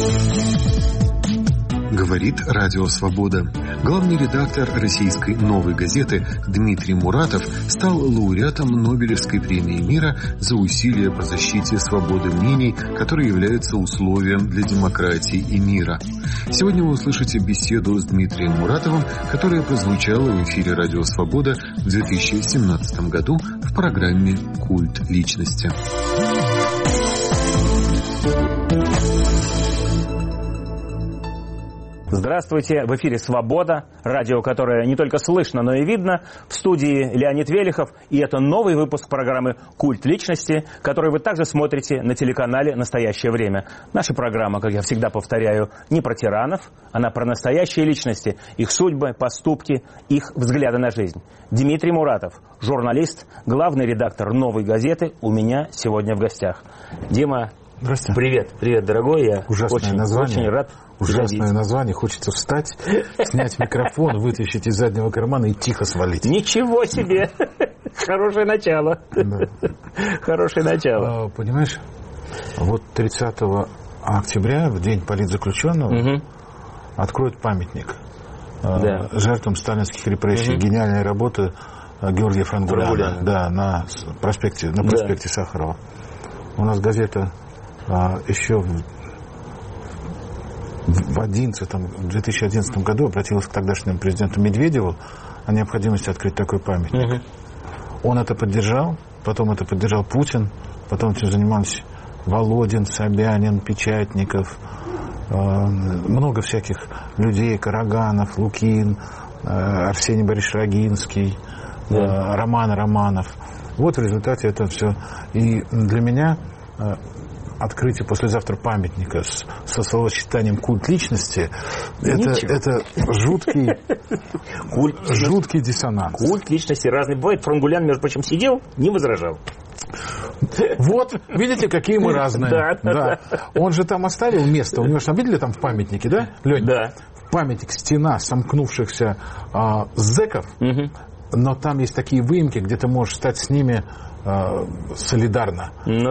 Говорит Радио Свобода. Главный редактор российской «Новой газеты» Дмитрий Муратов стал лауреатом Нобелевской премии мира за усилия по защите свободы мнений, которые являются условием для демократии и мира. Сегодня вы услышите беседу с Дмитрием Муратовым, которая прозвучала в эфире Радио Свобода в 2017 году в программе «Культ личности». Здравствуйте, в эфире «Свобода», радио, которое не только слышно, но и видно. В студии Леонид Велихов, и это новый выпуск программы «Культ личности», который вы также смотрите на телеканале «Настоящее время». Наша программа, как я всегда повторяю, не про тиранов, она про настоящие личности, их судьбы, поступки, их взгляды на жизнь. Дмитрий Муратов, журналист, главный редактор «Новой газеты», у меня сегодня в гостях. Дима, здравствуйте. Привет, дорогой, я очень рад. Ужасное название. Хочется встать, снять микрофон, вытащить из заднего кармана и тихо свалить. Ничего себе! Хорошее начало. Хорошее начало. Понимаешь, вот 30 октября, в день политзаключенного, откроют памятник жертвам сталинских репрессий. Гениальная работа Георгия Франгуляна. Да, на проспекте Сахарова. У нас газета еще в 2011 году обратилась к тогдашнему президенту Медведеву о необходимости открыть такой памятник. Он это поддержал, потом это поддержал Путин, потом этим занимались Володин, Собянин, Печатников, много всяких людей, Караганов, Лукин, Арсений Борисович Рогинский, Роман Романов. Вот в результате это все. И для меня открытие послезавтра памятника со словосочетанием «культ личности» это жуткий диссонанс. Культ личности разный бывает. Франгулян, между прочим, сидел, не возражал. Вот, видите, какие мы разные. Да. Он же там оставил место. У него же там, видели, там в памятнике, да, Лёнь? Да. Памятник, стена сомкнувшихся зэков, но там есть такие выемки, где ты можешь стать с ними солидарно.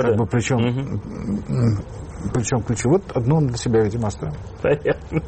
Причем ключи. Вот одно он для себя, видимо, оставил. Понятно.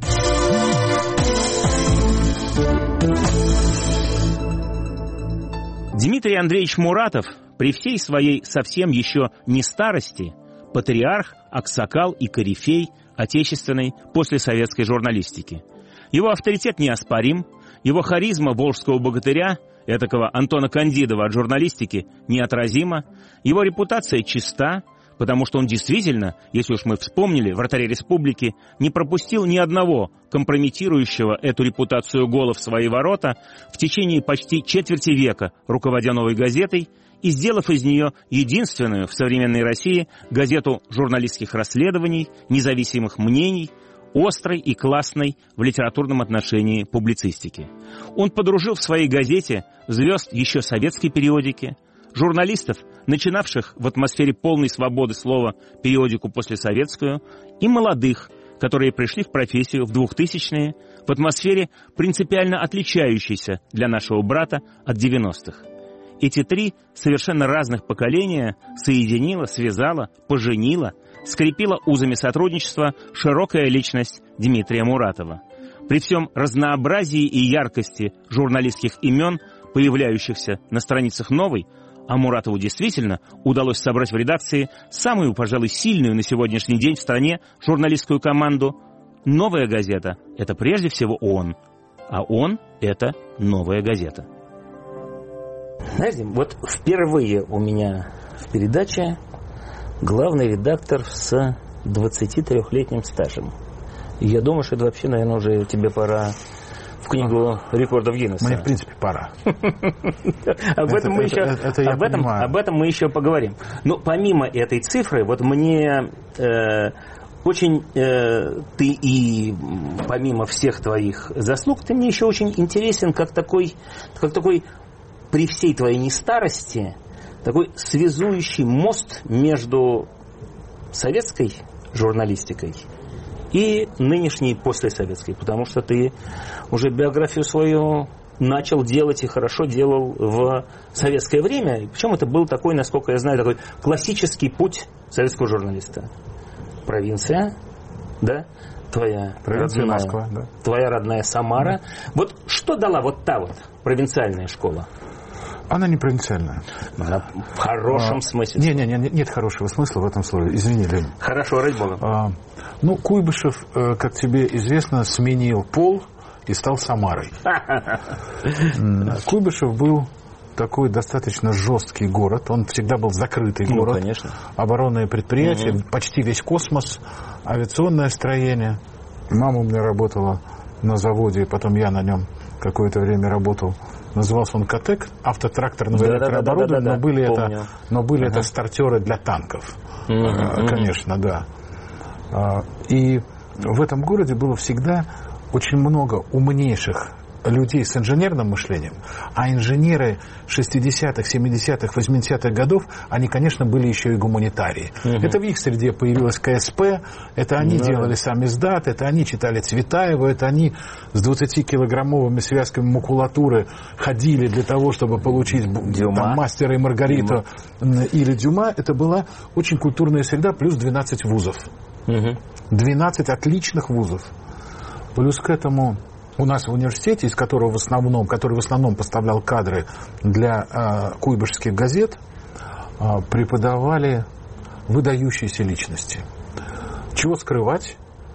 Дмитрий Андреевич Муратов при всей своей совсем еще не старости патриарх, аксакал и корифей отечественной послесоветской журналистики. Его авторитет неоспорим, его харизма волжского богатыря, этакого Антона Кандидова от журналистики, неотразима, его репутация чиста, потому что он действительно, если уж мы вспомнили, вратарь республики, не пропустил ни одного компрометирующего эту репутацию гола в свои ворота в течение почти четверти века, руководя «Новой газетой» и сделав из нее единственную в современной России газету журналистских расследований, независимых мнений, острой и классной в литературном отношении публицистики. Он подружил в своей газете звезд еще советской периодики, журналистов, начинавших в атмосфере полной свободы слова периодику послесоветскую, и молодых, которые пришли в профессию в 2000-е в атмосфере, принципиально отличающейся для нашего брата от 90-х. Эти три совершенно разных поколения соединила, связала, поженила, скрепила узами сотрудничества широкая личность Дмитрия Муратова. При всем разнообразии и яркости журналистских имен, появляющихся на страницах «Новой», а Муратову действительно удалось собрать в редакции самую, пожалуй, сильную на сегодняшний день в стране журналистскую команду. «Новая газета» — это прежде всего он, а он — это «Новая газета». Знаете, вот впервые у меня в передаче главный редактор с 23-летним стажем. И я думаю, что это вообще, наверное, уже тебе пора в книгу рекордов Гиннесса. Мне, в принципе, пора. Об этом мы еще поговорим. Но помимо этой цифры, вот мне очень ты и помимо всех твоих заслуг, ты мне еще очень интересен как такой при всей твоей нестарости, такой связующий мост между советской журналистикой и нынешней послесоветской, потому что ты уже биографию свою начал делать и хорошо делал в советское время. Причем это был такой, насколько я знаю, такой классический путь советского журналиста. Провинция, да? Твоя Провинция родная, Москва, да. Твоя родная Самара. Вот что дала вот та вот провинциальная школа? Она не провинциальная. Она в хорошем смысле. Нет хорошего смысла в этом слове. Извини, Лень. Хорошо, ради бога. Куйбышев, как тебе известно, сменил пол и стал Самарой. Куйбышев был такой достаточно жесткий город. Он всегда был закрытый город. Конечно. Оборонные предприятия, почти весь космос, авиационное строение. Мама у меня работала на заводе, потом я на нем какое-то время работал. Назывался он КАТЭК, автотракторного электрооборудования, но были это стартеры для танков. Конечно, да. И в этом городе было всегда очень много умнейших людей с инженерным мышлением, а инженеры 60-х, 70-х, 80-х годов, они, конечно, были еще и гуманитарии. Это в их среде появилась КСП, это они делали сами СДАТ, это они читали Цветаева, это они с 20-килограммовыми связками макулатуры ходили для того, чтобы получить там, Мастера и Маргариту или Дюма. Это была очень культурная среда, плюс 12 вузов. 12 отличных вузов. Плюс к этому у нас в университете, который в основном поставлял кадры для куйбышевских газет, преподавали выдающиеся личности. Чего скрывать?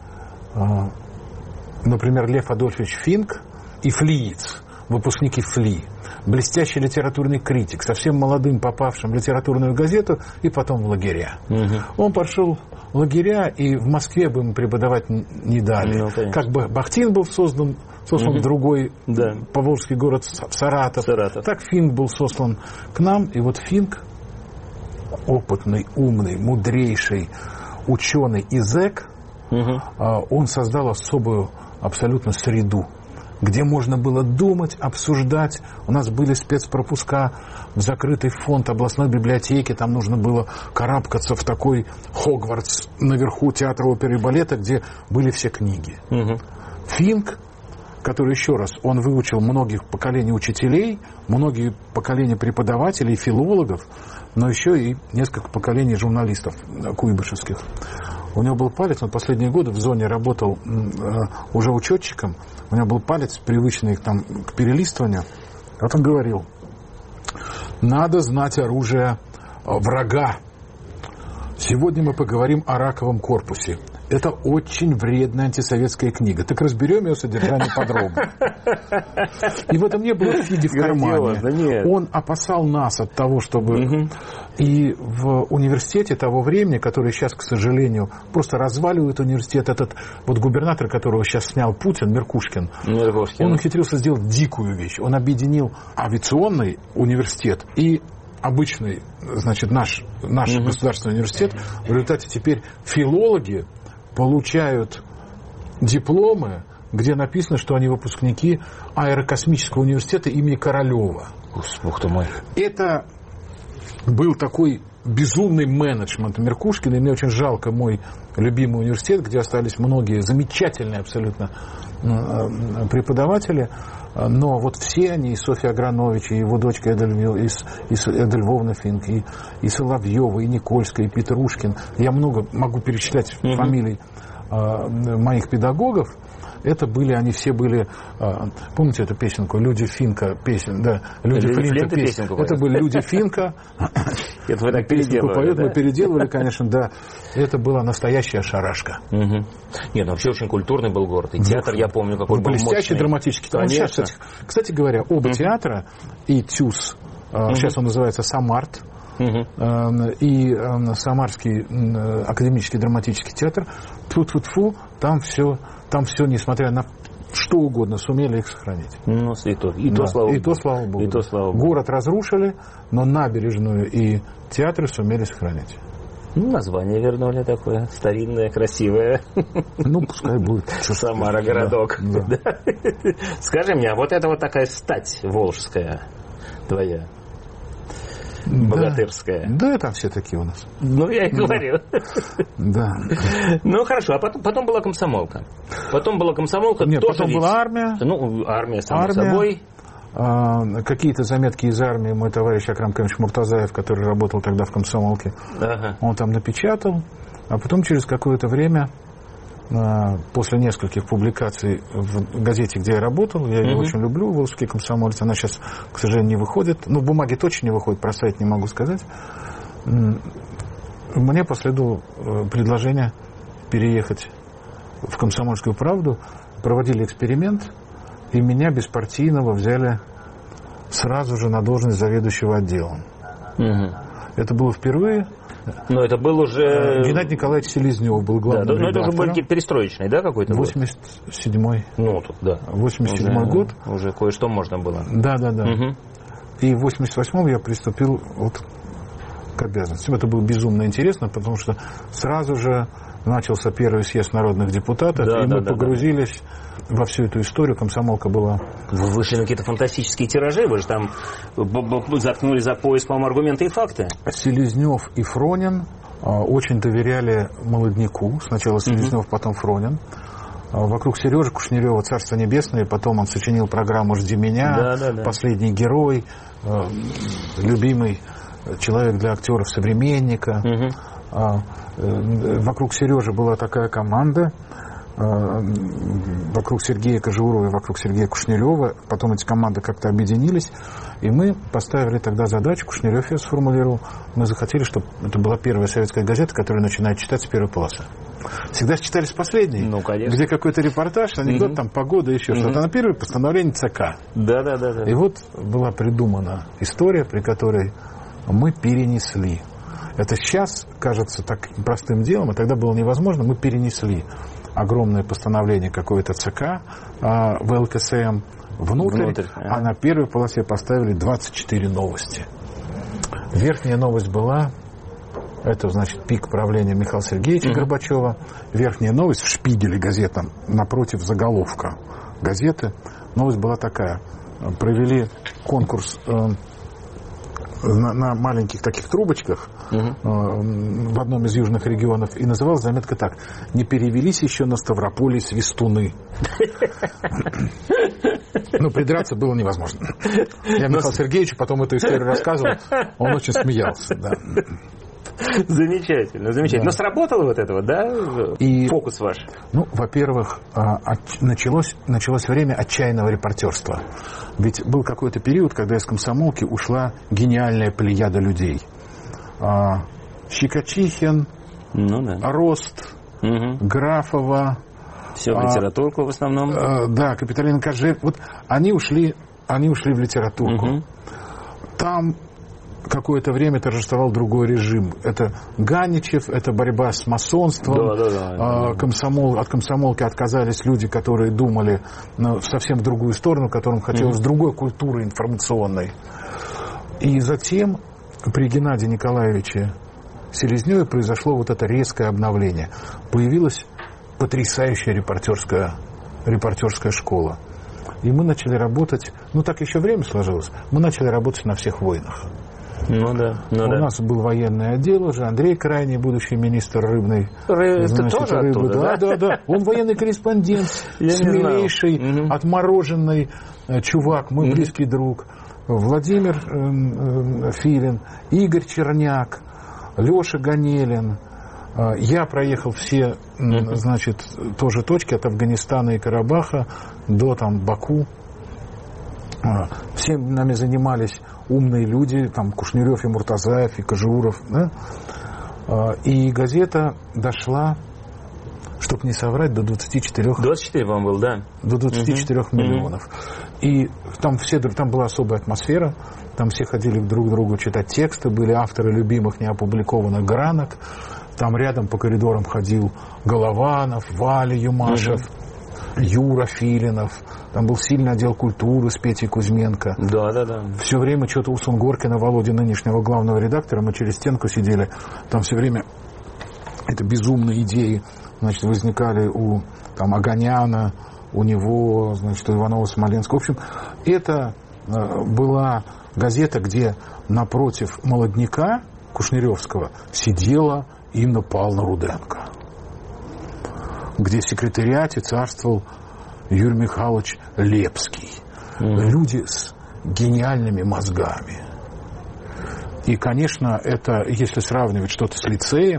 Например, Лев Адольфович Финк и Флиец, выпускники ФЛИ. Блестящий литературный критик, совсем молодым попавшим в литературную газету и потом в лагеря. Он пошел в лагеря, и в Москве бы ему преподавать не дали. Как бы Бахтин был сослан в другой поволжский город Саратов. Так Финк был сослан к нам. И вот Финк, опытный, умный, мудрейший ученый и зэк, он создал особую абсолютно среду, где можно было думать, обсуждать. У нас были спецпропуска в закрытый фонд областной библиотеки. Там нужно было карабкаться в такой Хогвартс наверху театра оперы и балета, где были все книги. Финк, который, еще раз, он выучил многих поколений учителей, многие поколения преподавателей, филологов, но еще и несколько поколений журналистов куйбышевских. У него был палец, он последние годы в зоне работал уже учетчиком, у него был палец, привычный там, к перелистыванию. Вот он говорил: надо знать оружие врага. Сегодня мы поговорим о раковом корпусе. Это очень вредная антисоветская книга. Так разберем ее содержание подробно. И в этом не было фиги в кармане. Он опасал нас от того, чтобы... И в университете того времени, который сейчас, к сожалению, просто разваливает университет, этот вот губернатор, которого сейчас снял Путин, Меркушкин, он ухитрился сделать дикую вещь. Он объединил авиационный университет и обычный, значит, наш государственный университет. В результате теперь филологи получают дипломы, где написано, что они выпускники аэрокосмического университета имени Королева. Ух ты мой. Это был такой безумный менеджмент Меркушкина, и мне очень жалко мой любимый университет, где остались многие замечательные абсолютно преподаватели, но вот все они, и Софья Агранович, и его дочка Эда Львовна Финк, и Соловьева, и Никольская, и Петрушкин, я много могу перечислять фамилий моих педагогов. Это были, они все были, помните эту песенку «Люди Финка», да, «Люди Флинта» песня. Это были «Люди Финка». Это вы так переделывали, мы переделывали, конечно, да. Это была настоящая шарашка. Нет, вообще очень культурный был город. И театр, я помню, какой был мощный. Блестящий, драматический. Сейчас, кстати говоря, оба театра, и ТЮЗ, сейчас он называется «Самарт», и Самарский академический драматический театр, тьфу-тьфу-тьфу, там все, несмотря на что угодно, сумели их сохранить. Ну, и то, слава богу. Город разрушили, но набережную и театры сумели сохранить. Название вернули такое старинное, красивое. Пускай будет. Самара, городок. Да. Скажи мне, а вот это вот такая стать волжская твоя, богатырская. Да, там все такие у нас. Я и говорю. Да. Хорошо, а потом была комсомолка. Нет, потом была армия. Армия, само собой. Какие-то заметки из армии мой товарищ Акрам Камович Муртазаев, который работал тогда в комсомолке, он там напечатал. А потом через какое-то время после нескольких публикаций в газете, где я работал, я ее очень люблю, «Волжский комсомолец», она сейчас, к сожалению, не выходит, в бумаге точно не выходит, про сайт не могу сказать. Мне последовало предложение переехать в «Комсомольскую правду», проводили эксперимент, и меня беспартийного взяли сразу же на должность заведующего отделом. Это было впервые. Но это был уже... Геннадий Николаевич Селезнев был главным редактором. Но это уже был перестроечный, да, какой-то 87-й. Ну, тут, да. 87-й год. Уже кое-что можно было. Да. И в 88-м я приступил к обязанностям. Это было безумно интересно, потому что сразу же начался первый съезд народных депутатов, и мы погрузились во всю эту историю. Комсомолка была... Вы вышли на какие-то фантастические тиражи, вы же там заткнули за пояс, по-моему, аргументы и факты. Селезнев и Фронин очень доверяли молодняку. Сначала Селезнев, потом Фронин. Вокруг Сережи Кушнерева, царство небесное, потом он сочинил программу «Жди меня», «Последний герой», любимый человек для актеров «Современника». Вокруг Сережи была такая команда, вокруг Сергея Кожевурова и вокруг Сергея Кушнерева. Потом эти команды как-то объединились, и мы поставили тогда задачу, Кушнерев ее сформулировал, мы захотели, чтобы это была первая советская газета, которая начинает читать с первой полосы. Всегда читали с последней, где какой-то репортаж, анекдот, там погода, еще что-то. А на первое постановление ЦК. Да. И вот была придумана история, при которой мы перенесли. Это сейчас кажется так простым делом, а тогда было невозможно. Мы перенесли огромное постановление какое-то ЦК в ЛКСМ внутрь, а на первой полосе поставили 24 новости. Верхняя новость была, это, значит, пик правления Михаила Сергеевича Горбачева. Верхняя новость в «Шпигеле» газетам напротив заголовка газеты. Новость была такая. Провели конкурс на маленьких таких трубочках в одном из южных регионов, и называлась заметка так: «Не перевелись еще на Ставрополе свистуны». Ну, придраться было невозможно. Я Михаилу Сергеевичу потом эту историю рассказывал, он очень смеялся, да. Замечательно. Но сработало вот это вот, да? И фокус ваш? Ну, во-первых, началось время отчаянного репортерства. Ведь был какой-то период, когда из комсомолки ушла гениальная плеяда людей. Щекочихин, Рост, Графова. Все в литературку в основном. Да, Капиталина Кожевникова. Вот они ушли в литературку. Там какое-то время торжествовал другой режим. Это Ганичев, это борьба с масонством. От комсомолки отказались люди, которые думали совсем в другую сторону, которым хотелось другой культуры информационной. И затем при Геннадии Николаевиче Селезневе произошло вот это резкое обновление. Появилась потрясающая репортерская школа. И мы начали работать, так еще время сложилось, мы начали работать на всех войнах. У нас был военный отдел уже, Андрей Крайний, будущий министр рыбной. Это тоже оттуда, да? Он военный корреспондент, смелейший, отмороженный чувак, мой близкий друг. Владимир Филин, Игорь Черняк, Леша Ганелин. Я проехал все, тоже точки от Афганистана и Карабаха до Баку. Всем нами занимались умные люди, Кушнерев и Муртазаев, и Кожевуров. Да? И газета дошла, чтобы не соврать, до 24... 24, по-моему, был, да? До 24 миллионов. И там была особая атмосфера. Там все ходили друг к другу читать тексты, были авторы любимых неопубликованных гранок. Там рядом по коридорам ходил Голованов, Валя Юмашев, Юра Филинов. Там был сильный отдел культуры с Петей Кузьменко. Да. Все время что-то у Сунгоркина, Володи, нынешнего главного редактора, мы через стенку сидели. Там все время это безумные идеи, возникали у Оганяна, у него, у Иванова-Смоленского. В общем, это была газета, где напротив молодняка Кушнеревского сидела Инна Павловна Руденко, где в секретариате царствовал Юрий Михайлович Лепский. Люди с гениальными мозгами. И, конечно, это, если сравнивать что-то с лицеем,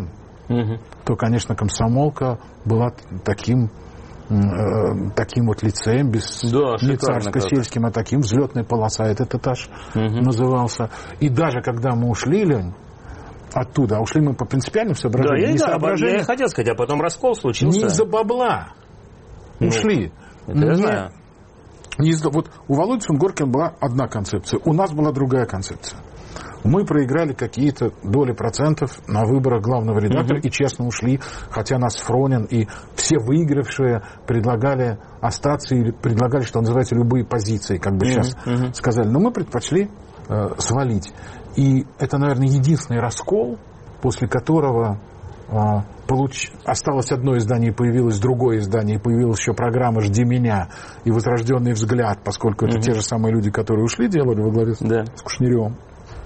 то, конечно, «Комсомолка» была таким вот лицеем, не царско-сельским, а таким, взлетная полоса, этот этаж назывался. И даже когда мы ушли, Лень, оттуда, а ушли мы по принципиальным соображениям. Я хотел сказать, а потом раскол случился. Не из-за бабла. Ушли. Это я знаю. Вот у Володи Сунгоркина была одна концепция, у нас была другая концепция. Мы проиграли какие-то доли процентов на выборах главного редактора и честно ушли, хотя нас Фронин и все выигравшие предлагали остаться или предлагали, что называется, любые позиции, как бы сейчас сказали. Но мы предпочли свалить. И это, наверное, единственный раскол, после которого осталось одно издание, появилось другое издание, появилась еще программа «Жди меня» и «Возрожденный взгляд», поскольку это те же самые люди, которые ушли, делали во главе с Кушниревым.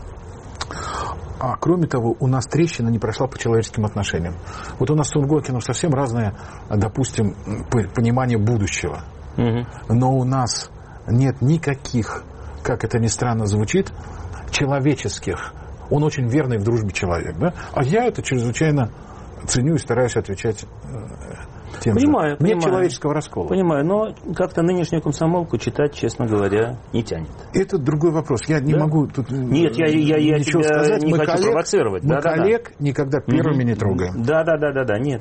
А кроме того, у нас трещина не прошла по человеческим отношениям. Вот у нас с Сунгоркиным совсем разное, допустим, понимание будущего. Но у нас нет никаких, как это ни странно звучит, человеческих. Он очень верный в дружбе человек, да? А я это чрезвычайно ценю и стараюсь отвечать тем же. Нет человеческого раскола. Понимаю, но как-то нынешнюю «Комсомолку» читать, честно говоря, не тянет. Это другой вопрос. Я не могу тут ничего тебя сказать. Не хочу провоцировать. Мы коллег никогда первыми не трогаем. Да. Нет.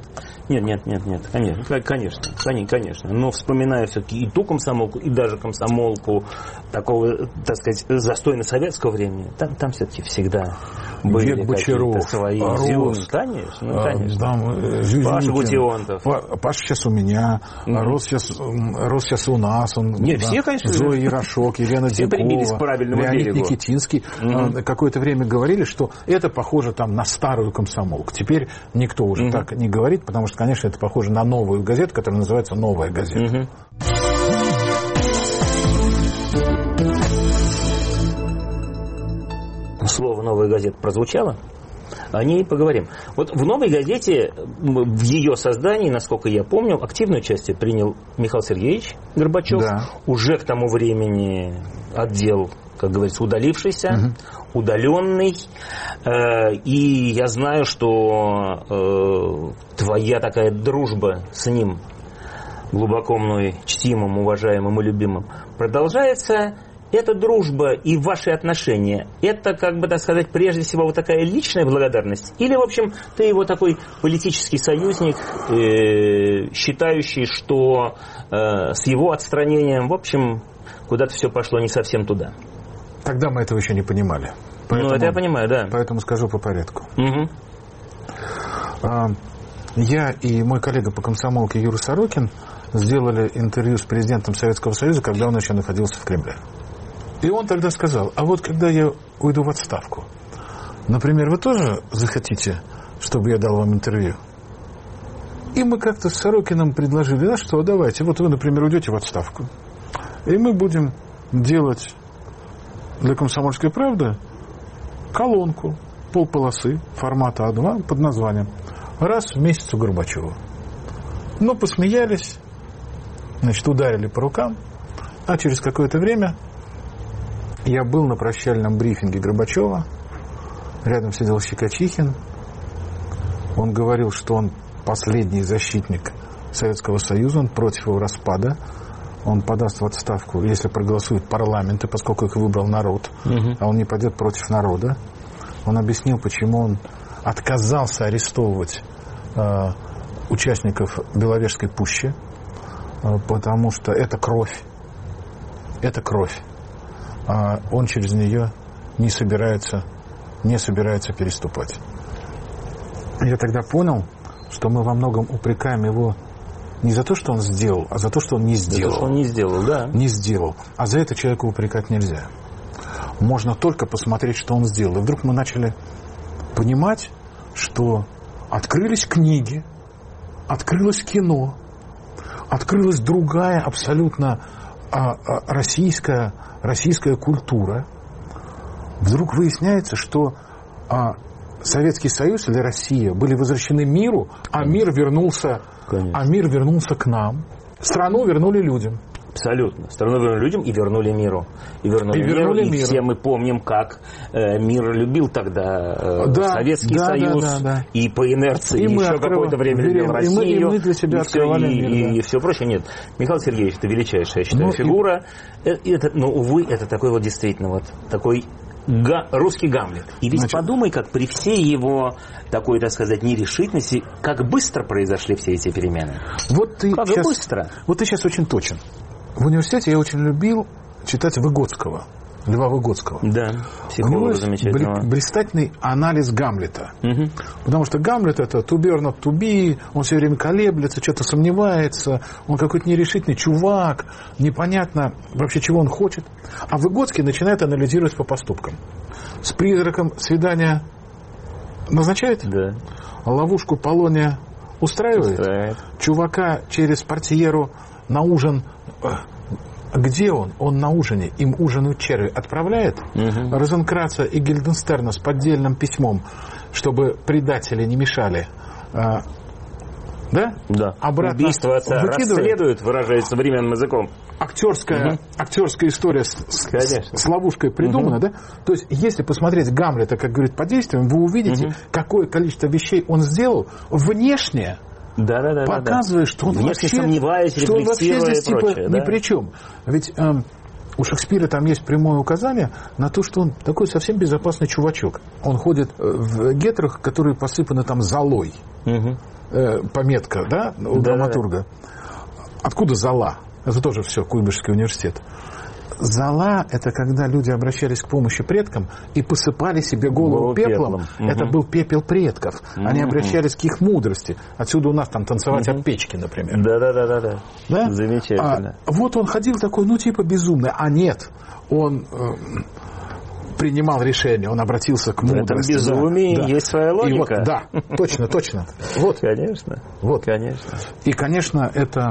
Конечно. Но вспоминая все-таки и ту «Комсомолку», и даже «Комсомолку» такого, так сказать, застойно советского времени, там все-таки всегда были какие-то свои изюмы. Конечно. Паша Гутионтов. Паша сейчас у меня, Рос сейчас у нас. Все, конечно. Зоя Ярошок, Елена Дикова, Леонид Никитинский. Какое-то время говорили, что это похоже там на старую «Комсомолку». Теперь никто уже так не говорит, потому что, конечно, это похоже на новую газету, которая называется «Новая газета». Слово «Новая газета» прозвучало. О ней поговорим. Вот в «Новой газете», в ее создании, насколько я помню, активное участие принял Михаил Сергеевич Горбачев. Да. Уже к тому времени отдел, как говорится, удалившийся, удаленный. И я знаю, что твоя такая дружба с ним, глубоко мной чтимым, уважаемым и любимым, продолжается. Эта дружба и ваши отношения, это, как бы так сказать, прежде всего вот такая личная благодарность? Или, в общем, ты его такой политический союзник, считающий, что с его отстранением, в общем, куда-то все пошло не совсем туда? Тогда мы этого еще не понимали. Поэтому, это я понимаю, да. Поэтому скажу по порядку. Я и мой коллега по «Комсомолке» Юра Сорокин сделали интервью с президентом Советского Союза, когда он еще находился в Кремле. И он тогда сказал: а вот когда я уйду в отставку, например, вы тоже захотите, чтобы я дал вам интервью? И мы как-то с Сорокиным предложили: что давайте, вот вы, например, уйдете в отставку, и мы будем делать для «Комсомольской правды» колонку, полполосы, формата А2, под названием «Раз в месяц у Горбачева». Ну, посмеялись, значит, ударили по рукам, а через какое-то время я был на прощальном брифинге Горбачева, рядом сидел Щекочихин, он говорил, что он последний защитник Советского Союза, он против его распада, он подаст в отставку, если проголосуют парламенты, поскольку их выбрал народ, а он не пойдет против народа. Он объяснил, почему он отказался арестовывать участников Беловежской пущи, потому что это кровь. Это кровь. А он через нее не собирается переступать. Я тогда понял, что мы во многом упрекаем его не за то, что он сделал, а за то, что он не сделал. За то, что он не сделал, да. Не сделал. А за это человека упрекать нельзя. Можно только посмотреть, что он сделал. И вдруг мы начали понимать, что открылись книги, открылось кино, открылась другая абсолютно российская культура. Вдруг выясняется, что Советский Союз или Россия были возвращены миру, а мир вернулся к нам. Страну вернули людям. Абсолютно. Страну вернули людям и вернули миру. И вернули миру. И все мы помним, как мир любил тогда Советский Союз. И по инерции и еще какое-то время любил Россию. И мы для себя открывали мир. И все прочее. Нет. Михаил Сергеевич, это величайшая, я считаю, фигура. Но, увы, это такой вот действительно вот такой русский Гамлет. И ведь подумай, как при всей его такой, так сказать, нерешительности, как быстро произошли все эти перемены. Вот ты сейчас очень точен. В университете я очень любил читать Выгодского, Льва Выгодского. Да, психолога замечательного. Блистательный анализ Гамлета. Угу. Потому что Гамлет — это to be or not to be, он все время колеблется, что-то сомневается, он какой-то нерешительный чувак, непонятно вообще, чего он хочет. А Выгодский начинает анализировать по поступкам. С призраком свидания назначает? Да. Ловушку Полония устраивает? Чувака через портьеру на ужин... Где он? Он на ужине. Им ужинают черви. Отправляет Розенкранца и Гильденстерна с поддельным письмом, чтобы предатели не мешали. Да? Да. Обратно убийство отца расследуют, выражаясь современным языком. Актерская история с ловушкой придумана, да? То есть, если посмотреть Гамлета, как говорит, по действиям, вы увидите, какое количество вещей он сделал внешне, показывая, что он вообще, здесь типа ни при чем. Ведь у Шекспира там есть прямое указание на то, что он такой совсем безопасный чувачок. Он ходит в гетрах, которые посыпаны там золой. Пометка, да, у драматурга. Откуда зола? Это тоже все Куйбышевский университет. Зола — это когда люди обращались к помощи предкам и посыпали себе голову пеплом. Это был пепел предков. Они обращались к их мудрости. Отсюда у нас там танцевать от печки, например. Да? Замечательно. Вот он ходил такой, типа безумный. А нет, он принимал решение, он обратился к мудрости. В этом безумии есть своя логика. Да, точно. Вот. Конечно. Вот. Конечно. И, конечно,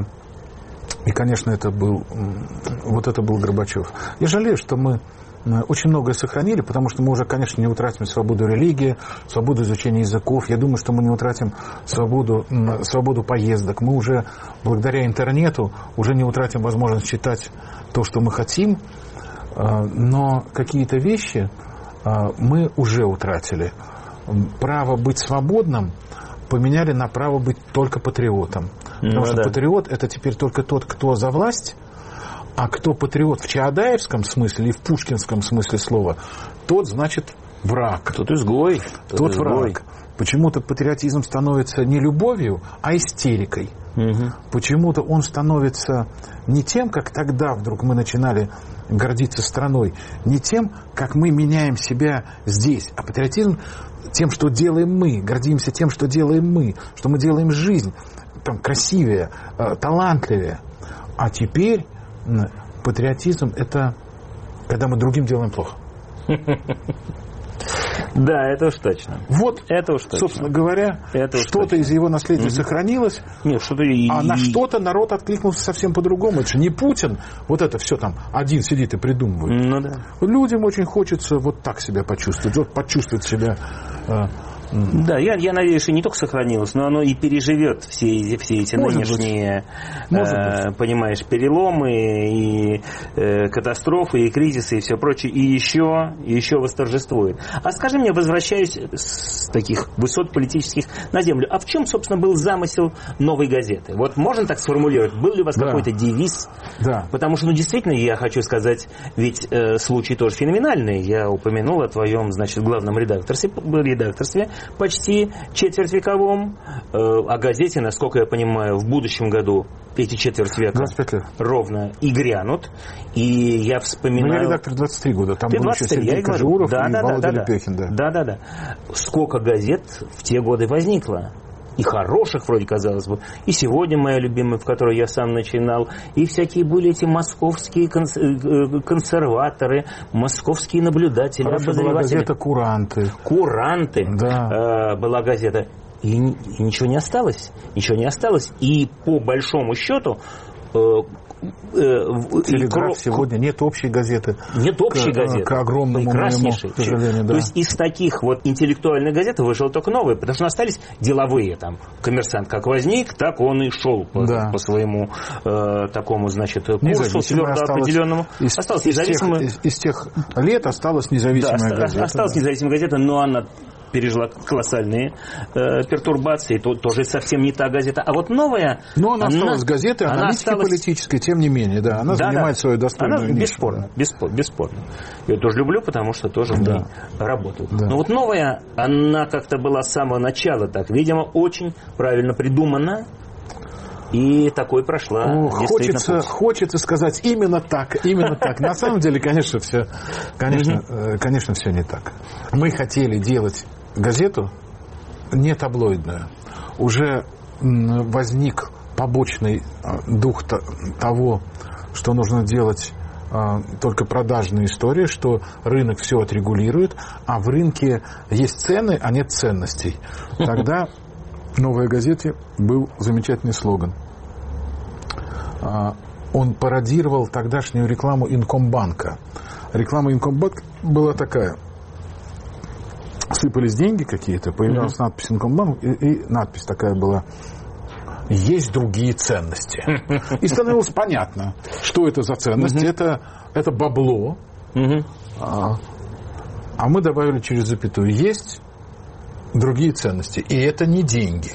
это был Горбачев. Я жалею, что мы очень многое сохранили, потому что мы уже, конечно, не утратим свободу религии, свободу изучения языков. Я думаю, что мы не утратим свободу поездок. Мы уже, благодаря интернету, уже не утратим возможность читать то, что мы хотим. Но какие-то вещи мы уже утратили. Право быть свободным поменяли на право быть только патриотом. Потому что патриот — это теперь только тот, кто за власть, а кто патриот в чаадаевском смысле и в пушкинском смысле слова, тот, значит, враг. Тот изгой. Тот враг. Почему-то патриотизм становится не любовью, а истерикой. Почему-то он становится не тем, как тогда вдруг мы начинали гордиться страной, не тем, как мы меняем себя здесь, а патриотизм тем, что делаем мы, гордимся тем, что делаем мы, что мы делаем жизнь там красивее, талантливее. А теперь патриотизм — это когда мы другим делаем плохо. Да, это уж точно. Вот, это уж точно. Собственно говоря, что-то из его наследия сохранилось, а на что-то народ откликнулся совсем по-другому. Это же не Путин, вот это все там один сидит и придумывает. Людям очень хочется вот так себя почувствовать, вот почувствовать себя... Да, я надеюсь, что не только сохранилось, но оно и переживет все эти нынешние, понимаешь, переломы и катастрофы, и кризисы, и все прочее, и еще восторжествует. А скажи мне, возвращаясь с таких высот политических на землю, а в чем, собственно, был замысел «Новой газеты»? Вот можно так сформулировать? Был ли у вас какой-то девиз? Да. Потому что, действительно, я хочу сказать, ведь случай тоже феноменальный. Я упомянул о твоем, значит, главном редакторстве почти четвертьвековом, о газете, насколько я понимаю, в будущем году эти четверть века ровно и грянут. И я вспоминаю... я редактор 23 года, там был еще Сергей Кожуров и Володя Лепехин. Да. Сколько газет в те годы возникло. И хороших, вроде, казалось бы. И сегодня моя любимая, в которой я сам начинал. И всякие были эти московские консерваторы, московские наблюдатели, обозреватели. Была газета «Куранты». Да. Была газета. И ничего не осталось. И по большому счету, Телеграф сегодня нет общей газеты. Нет общей газеты. К огромному моему, к сожалению, да. То есть из таких вот интеллектуальных газет вышло только новые, потому что остались деловые. Там «Коммерсант» как возник, так он и шел по своему такому, значит, курсу твердо определенному. Осталось независимое. Из тех лет осталась независимая газета. Осталась независимая газета, но она пережила колоссальные пертурбации, тоже совсем не та газета. А вот новая... Но она осталась газетой аналитики-политической, тем не менее, да. Она занимает свою достойную нишу. Бесспорно. Я ее тоже люблю, потому что тоже в ней работаю. Да. Но вот новая, она как-то была с самого начала так, видимо, очень правильно придумана. И такой прошла. Хочется сказать именно так. На самом деле, конечно, все не так. Мы хотели делать газету не таблоидную. Уже возник побочный дух того, что нужно делать только продажные истории, что рынок все отрегулирует, а в рынке есть цены, а нет ценностей. Тогда в «Новой газете» был замечательный слоган. Он пародировал тогдашнюю рекламу Инкомбанка. Реклама Инкомбанка была такая. Сыпались деньги какие-то, появилась надпись Инкомбанк, и надпись такая была: «Есть другие ценности». И становилось понятно, что это за ценности. Это бабло. А мы добавили через запятую: «Есть другие ценности». И это не деньги.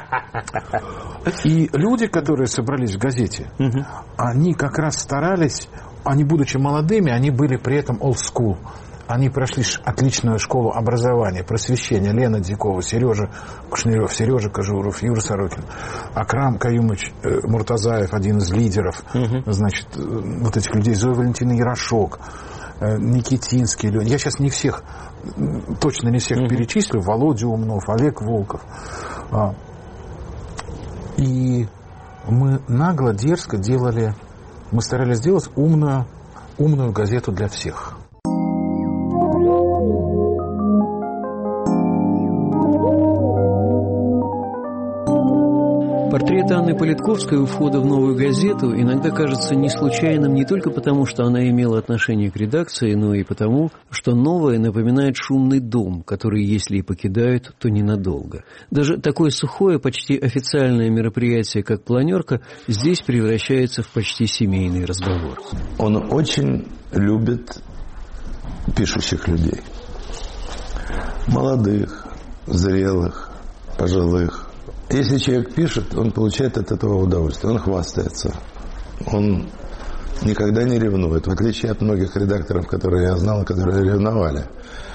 И люди, которые собрались в газете, они как раз старались, они, будучи молодыми, они были при этом old school. Они прошли отличную школу образования, просвещения. Лена Дикова, Сережа Кушнирев, Сережа Кожуров, Юра Сорокин, Акрам Каюмович Муртазаев, один из лидеров, значит, вот этих людей, Зоя Валентина Ярошок, Никитинский. Я сейчас точно не всех перечислю. Володя Умнов, Олег Волков. И мы нагло, дерзко мы старались сделать умную газету для всех. Портрет Анны Политковской у входа в «Новую газету» иногда кажется не случайным не только потому, что она имела отношение к редакции, но и потому, что «Новая» напоминает шумный дом, который, если и покидают, то ненадолго. Даже такое сухое, почти официальное мероприятие, как планерка, здесь превращается в почти семейный разговор. Он очень любит пишущих людей. Молодых, зрелых, пожилых. Если человек пишет, он получает от этого удовольствие, он хвастается, он никогда не ревнует, в отличие от многих редакторов, которые я знал, которые ревновали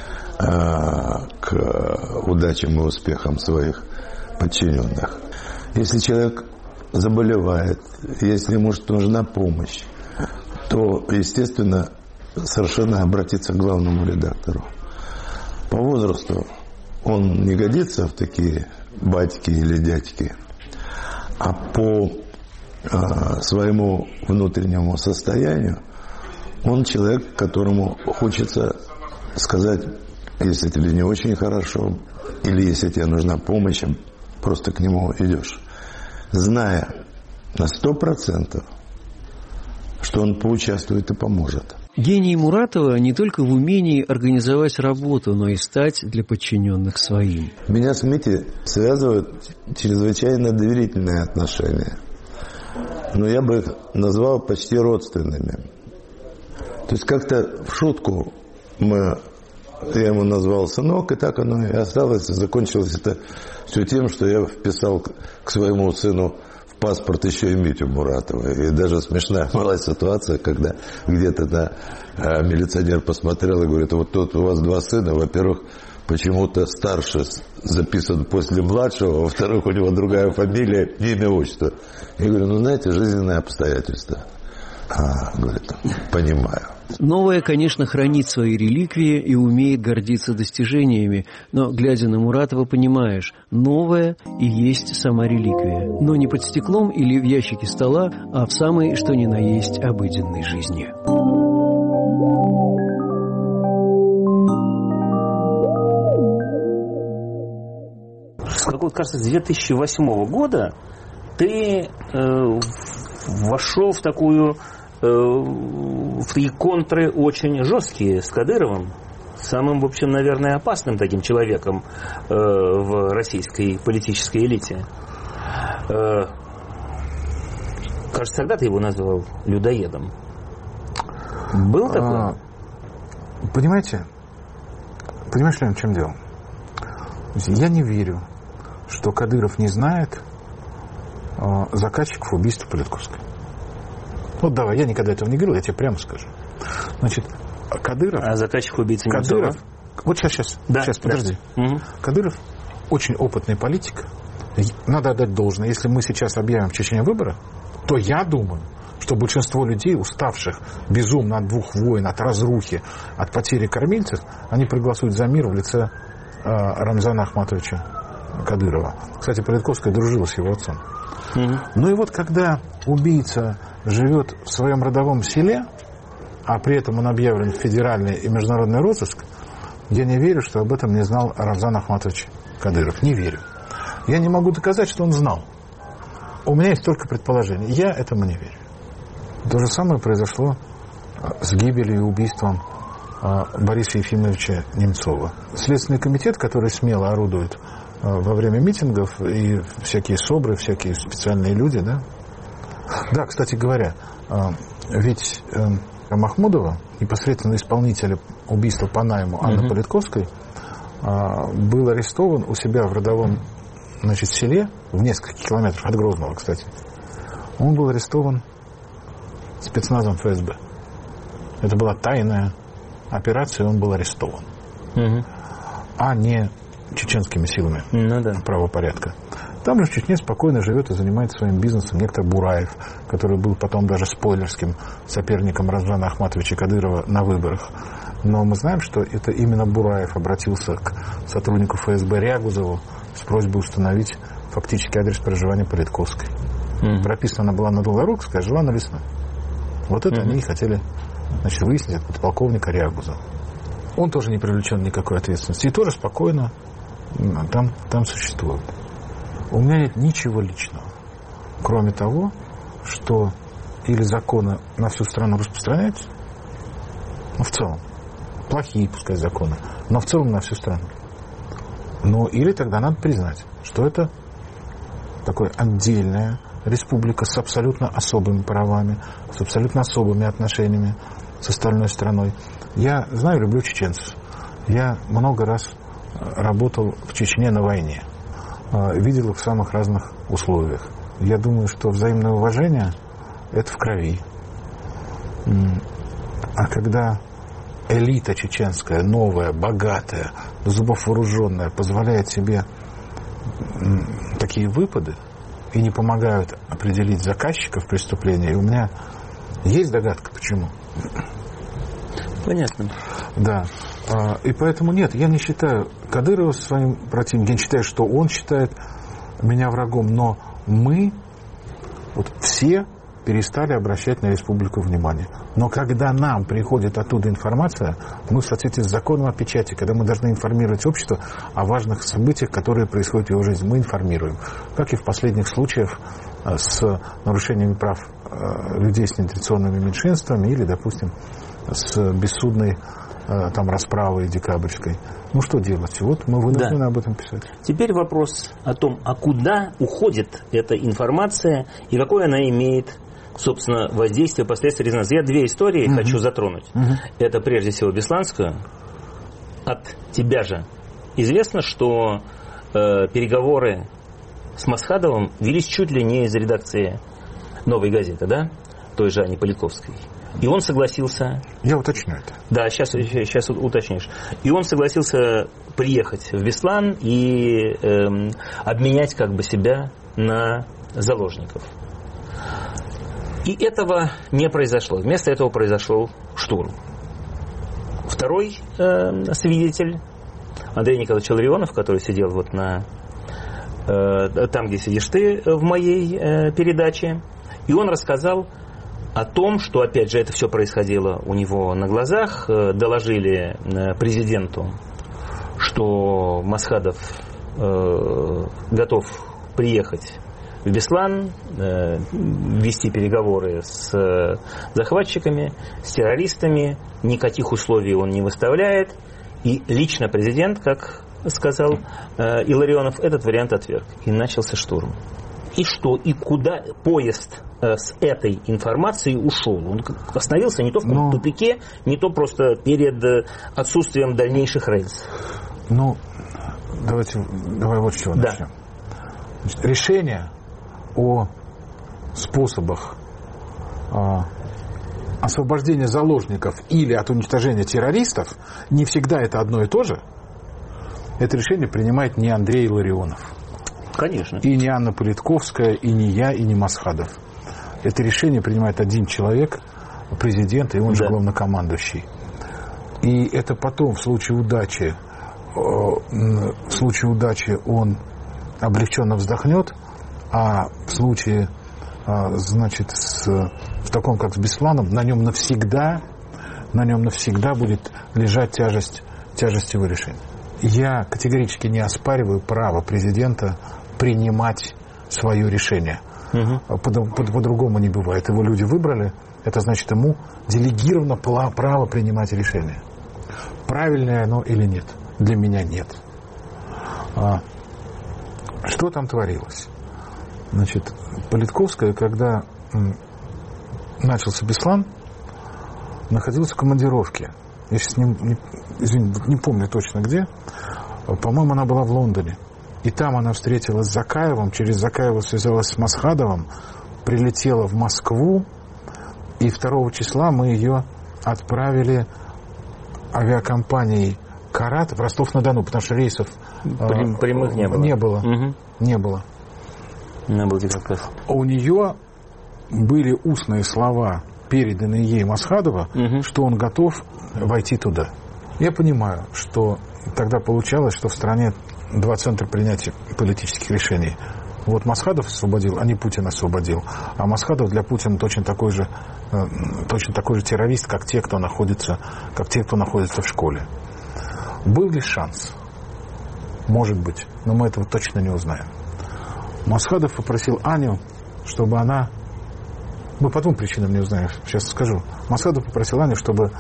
к удачам и успехам своих подчиненных. Если человек заболевает, если ему нужна помощь, то, естественно, совершенно обратиться к главному редактору. По возрасту он не годится в такие батьки или дядьки, а по своему внутреннему состоянию он человек, которому хочется сказать: если тебе не очень хорошо, или если тебе нужна помощь, просто к нему идешь, зная на 100%, что он поучаствует и поможет. Гений Муратова не только в умении организовать работу, но и стать для подчиненных своим. Меня с Митей связывают чрезвычайно доверительные отношения. Но я бы их назвал почти родственными. То есть как-то в шутку я ему назвал сынок, и так оно и осталось. И закончилось это все тем, что я вписал к своему сыну в паспорт еще и Митю Муратова. И даже смешная была ситуация, когда где-то милиционер посмотрел и говорит: вот тут у вас два сына, во-первых, почему-то старший записан после младшего, во-вторых, у него другая фамилия, имя, отчество. Я говорю: знаете, жизненные обстоятельства. Говорит: понимаю. Новая, конечно, хранит свои реликвии и умеет гордиться достижениями, но, глядя на Муратова, понимаешь, новая и есть сама реликвия, но не под стеклом или в ящике стола, а в самой, что ни на есть, обыденной жизни. Как вот, кажется, с 2008 года ты вошел в такие контры очень жесткие с Кадыровым, самым, в общем, наверное, опасным таким человеком в российской политической элите. Кажется, тогда ты его назвал людоедом. Было такое? Понимаешь, Лен, в чем дело? Я не верю, что Кадыров не знает заказчиков убийства Политковской. Вот давай, я никогда этого не говорил, я тебе прямо скажу. Значит, Кадыров... А заказчик убийцы Немцова? Вот сейчас, подожди. Угу. Кадыров очень опытный политик. Надо отдать должное. Если мы сейчас объявим в Чечне выборы, то я думаю, что большинство людей, уставших безумно от двух войн, от разрухи, от потери кормильцев, они проголосуют за мир в лице Рамзана Ахматовича Кадырова. Кстати, Политковская дружила с его отцом. Ну и вот когда убийца живет в своем родовом селе, а при этом он объявлен в федеральный и международный розыск, я не верю, что об этом не знал Рамзан Ахматович Кадыров. Не верю. Я не могу доказать, что он знал. У меня есть только предположение. Я этому не верю. То же самое произошло с гибелью и убийством Бориса Ефимовича Немцова. Следственный комитет, который смело орудует во время митингов, и всякие СОБРы, всякие специальные люди, да? Да, кстати говоря, ведь Махмудова, непосредственно исполнителя убийства по найму Анны Политковской, был арестован у себя в родовом, значит, селе, в нескольких километрах от Грозного, кстати. Он был арестован спецназом ФСБ. Это была тайная операция, он был арестован. А не чеченскими силами правопорядка. Там же в Чечне спокойно живет и занимается своим бизнесом некто Бураев, который был потом даже спойлерским соперником Рамзана Ахматовича Кадырова на выборах. Но мы знаем, что это именно Бураев обратился к сотруднику ФСБ Рягузову с просьбой установить фактически адрес проживания Политковской. Прописана она была на Долгорукской, а жила на Лесной. Вот это они и хотели, значит, выяснить от подполковника Рягузова. Он тоже не привлечен никакой ответственности. И тоже спокойно там существует. У меня нет ничего личного, кроме того, что или законы на всю страну распространяются, ну, в целом, плохие, пускай, законы, но в целом на всю страну. Ну, или тогда надо признать, что это такая отдельная республика с абсолютно особыми правами, с абсолютно особыми отношениями с остальной страной. Я знаю, люблю чеченцев. Я много раз работал в Чечне на войне. Видел их в самых разных условиях. Я думаю, что взаимное уважение – это в крови. А когда элита чеченская, новая, богатая, до зубов вооруженная, позволяет себе такие выпады и не помогают определить заказчиков преступления, и у меня есть догадка, почему. Понятно. Да. И поэтому нет, я не считаю Кадырова своим противником, я не считаю, что он считает меня врагом, но мы вот все перестали обращать на республику внимание. Но когда нам приходит оттуда информация, мы в соответствии с законом о печати, когда мы должны информировать общество о важных событиях, которые происходят в его жизни, мы информируем. Как и в последних случаях с нарушениями прав людей с нетрадиционными меньшинствами или, допустим, с бессудной там расправой декабрьской. Ну что делать? Вот мы вынуждены об этом писать. Теперь вопрос о том, а куда уходит эта информация и какое она имеет, собственно, воздействие, последствия, резонанс. Я две истории хочу затронуть. Это прежде всего Бесланскую. От тебя же известно, что переговоры с Масхадовым велись чуть ли не из редакции «Новой газеты», да? Той же Ани Политковской. И он согласился... Я уточню это. Да, сейчас уточнишь. И он согласился приехать в Беслан и обменять как бы себя на заложников. И этого не произошло. Вместо этого произошел штурм. Второй свидетель, Андрей Николаевич Ларионов, который сидел вот там, где сидишь ты в моей передаче, и он рассказал о том, что, опять же, это все происходило у него на глазах, доложили президенту, что Масхадов готов приехать в Беслан, вести переговоры с захватчиками, с террористами. Никаких условий он не выставляет. И лично президент, как сказал Илларионов, этот вариант отверг. И начался штурм. И что? И куда поезд с этой информацией ушел? Он остановился не то в каком-то тупике, не то просто перед отсутствием дальнейших рельс. Давай вот с чего начнем. Значит, решение о способах освобождения заложников или от уничтожения террористов не всегда это одно и то же. Это решение принимает не Андрей Илларионов. Конечно. И не Анна Политковская, и не я, и не Масхадов. Это решение принимает один человек, президент, и он же главнокомандующий. И это потом, в случае удачи, он облегченно вздохнет, а в случае, значит, в таком, как с Бесланом, на нем навсегда будет лежать тяжесть его решения. Я категорически не оспариваю право президента принимать свое решение. По-другому не бывает. Его люди выбрали, это значит, ему делегировано право принимать решение. Правильное оно или нет? Для меня нет. Что там творилось? Значит, Политковская, когда начался Беслан, находилась в командировке. Я сейчас не помню точно где. По-моему, она была в Лондоне. И там она встретилась с Закаевым, через Закаева связалась с Масхадовым, прилетела в Москву, и 2 числа мы ее отправили авиакомпанией «Карат» в Ростов-на-Дону, потому что рейсов прямых не было. Не было. У нее были устные слова, переданные ей Масхадова, что он готов войти туда. Я понимаю, что тогда получалось, что в стране 2 центра принятия политических решений. Вот Масхадов освободил, а не Путин освободил. А Масхадов для Путина точно такой же террорист, как те, кто находится в школе. Был ли шанс? Может быть, но мы этого точно не узнаем. Масхадов попросил Аню, чтобы она... Мы по 2 причинам не узнаем, сейчас скажу. Масхадов попросил Аню, чтобы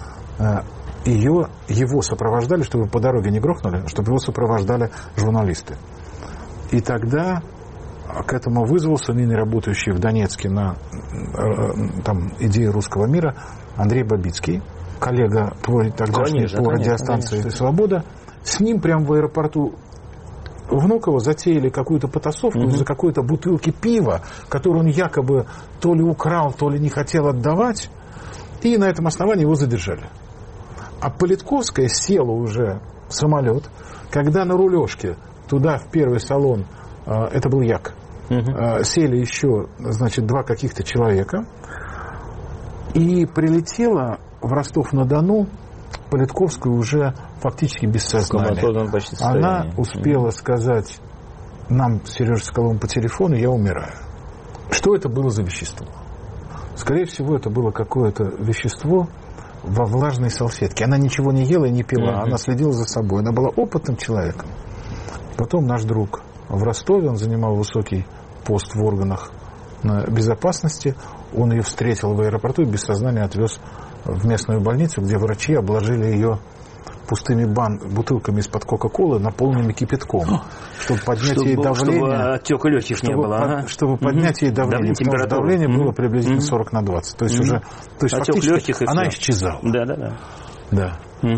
его сопровождали, чтобы по дороге не грохнули, чтобы его сопровождали журналисты. И тогда к этому вызвался ныне работающий в Донецке на идее русского мира Андрей Бабицкий, коллега твой тогдашний по радиостанции «Свобода». С ним прямо в аэропорту Внуково затеяли какую-то потасовку из-за какой-то бутылки пива, которую он якобы то ли украл, то ли не хотел отдавать, и на этом основании его задержали. А Политковская села уже в самолет, когда на рулежке туда, в первый салон, это был Як, сели еще, значит, 2 каких-то человека, и прилетела в Ростов-на-Дону Политковская уже фактически без сознания. Она успела сказать нам, Сереже Соколову, по телефону: я умираю. Что это было за вещество? Скорее всего, это было какое-то вещество во влажной салфетке. Она ничего не ела и не пила, она следила за собой. Она была опытным человеком. Потом наш друг в Ростове, он занимал высокий пост в органах безопасности, он ее встретил в аэропорту и без сознания отвез в местную больницу, где врачи обложили ее пустыми бутылками из-под Кока-Колы, наполненными кипятком, чтобы поднять ей давление. Чтобы отека легких не было. Чтобы поднять ей давление. Потому что давление было приблизительно 40/20. То есть уже... То есть фактически она исчезала. Да.